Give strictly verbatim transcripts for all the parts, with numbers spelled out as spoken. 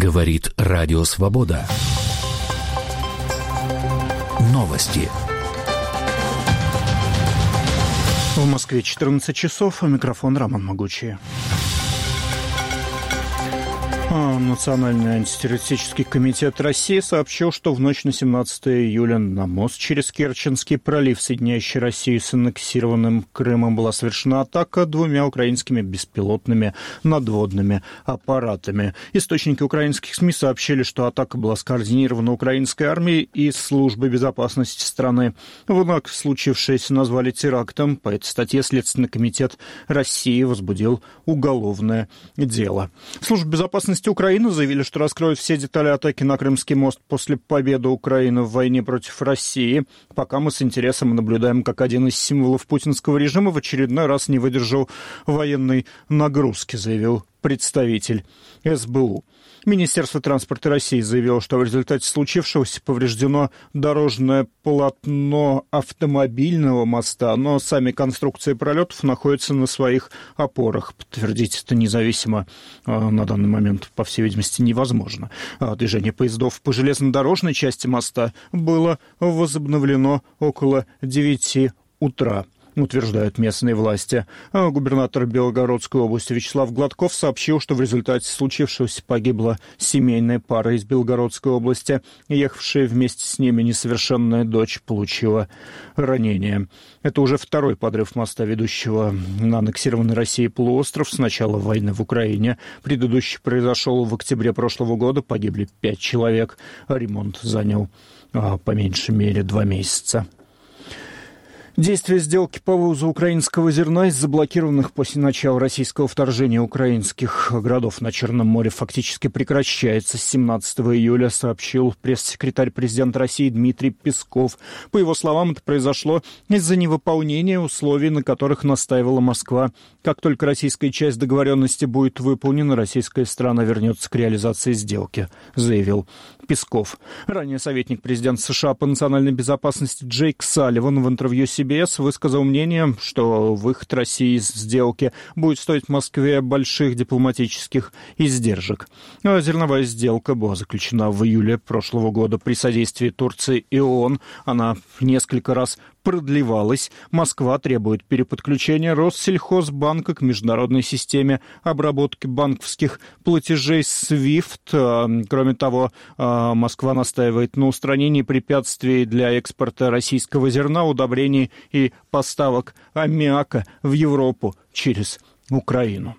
Говорит Радио Свобода. Новости. В Москве четырнадцать часов, а микрофон Роман Могучий. Национальный антитеррористический комитет России сообщил, что в ночь на семнадцатое июля на мост через Керченский пролив, соединяющий Россию с аннексированным Крымом, была совершена атака двумя украинскими беспилотными надводными аппаратами. Источники украинских СМИ сообщили, что атака была скоординирована украинской армией и службой безопасности страны. Однако случившееся назвали терактом. По этой статье Следственный комитет России возбудил уголовное дело. Служба безопасности Украины заявили, что раскроют все детали атаки на Крымский мост после победы Украины в войне против России. Пока мы с интересом наблюдаем, как один из символов путинского режима в очередной раз не выдержал военной нагрузки, заявил представитель эс бэ у. Министерство транспорта России заявило, что в результате случившегося повреждено дорожное полотно автомобильного моста, но сами конструкции пролетов находятся на своих опорах. Подтвердить это независимо на данный момент, по всей видимости, невозможно. Движение поездов по железнодорожной части моста было возобновлено около девяти утра. Утверждают местные власти. Губернатор Белгородской области Вячеслав Гладков сообщил, что в результате случившегося погибла семейная пара из Белгородской области. Ехавшая вместе с ними несовершенная дочь получила ранение. Это уже второй подрыв моста, ведущего на аннексированный Россией полуостров с начала войны в Украине. Предыдущий произошел в октябре прошлого года. Погибли пять человек. Ремонт занял по меньшей мере два месяца. Действие сделки по вывозу украинского зерна из заблокированных после начала российского вторжения украинских городов на Черном море фактически прекращается с семнадцатого июля, сообщил пресс-секретарь президента России Дмитрий Песков. По его словам, это произошло из-за невыполнения условий, на которых настаивала Москва. Как только российская часть договоренности будет выполнена, российская сторона вернется к реализации сделки, заявил Песков. Ранее советник президента США по национальной безопасности Джейк Салливан в интервью си би эс высказал мнение, что выход России из сделки будет стоить Москве больших дипломатических издержек. Зерновая сделка была заключена в июле прошлого года при содействии Турции и ООН. Она несколько раз продлевалась. Москва требует переподключения Россельхозбанка к международной системе обработки банковских платежей свифт. Кроме того, Москва настаивает на устранении препятствий для экспорта российского зерна, удобрений и поставок аммиака в Европу через Украину.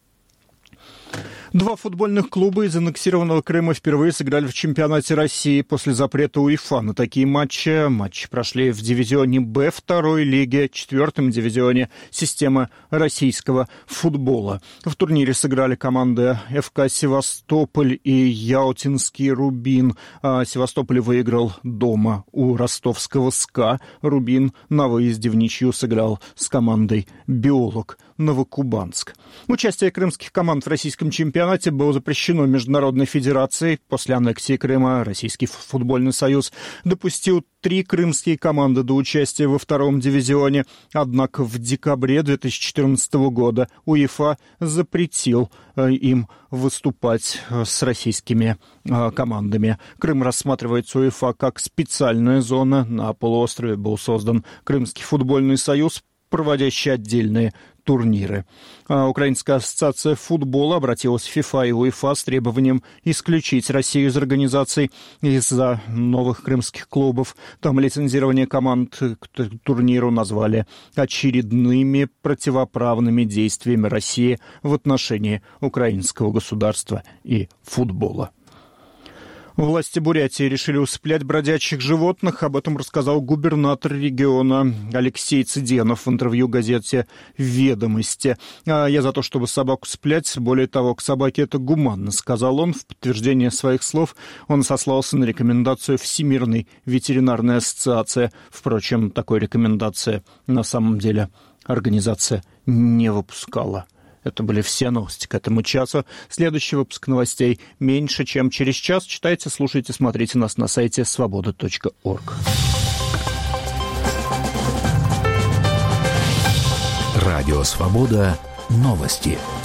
Два футбольных клуба из аннексированного Крыма впервые сыграли в чемпионате России после запрета УЕФА на такие матчи. Матчи прошли в дивизионе Б второй лиги, четвертом дивизионе системы российского футбола. В турнире сыграли команды эф ка «Севастополь» и «Ялтинский Рубин». Севастополь выиграл дома у ростовского СКА. Рубин на выезде в ничью сыграл с командой «Биолог» Новокубанск. Участие крымских команд в российском чемпионате было запрещено Международной федерацией. После аннексии Крыма Российский футбольный союз допустил три крымские команды до участия во втором дивизионе. Однако в декабре две тысячи четырнадцатого года УЕФА запретил им выступать с российскими командами. Крым рассматривается УЕФА как специальная зона. На полуострове был создан Крымский футбольный союз, проводящий отдельные турниры. Украинская ассоциация футбола обратилась в ФИФА и УЕФА с требованием исключить Россию из организаций из-за новых крымских клубов. Там лицензирование команд к турниру назвали очередными противоправными действиями России в отношении украинского государства и футбола. Власти Бурятии решили усыплять бродячих животных. Об этом рассказал губернатор региона Алексей Цыденов в интервью газете «Ведомости». «Я за то, чтобы собаку усыплять. Более того, к собаке это гуманно», — сказал он. В подтверждение своих слов он сослался на рекомендацию Всемирной ветеринарной ассоциации. Впрочем, такой рекомендации на самом деле организация не выпускала. Это были все новости к этому часу. Следующий выпуск новостей меньше, чем через час. Читайте, слушайте, смотрите нас на сайте свобода точка орг. Радио «Свобода». Новости.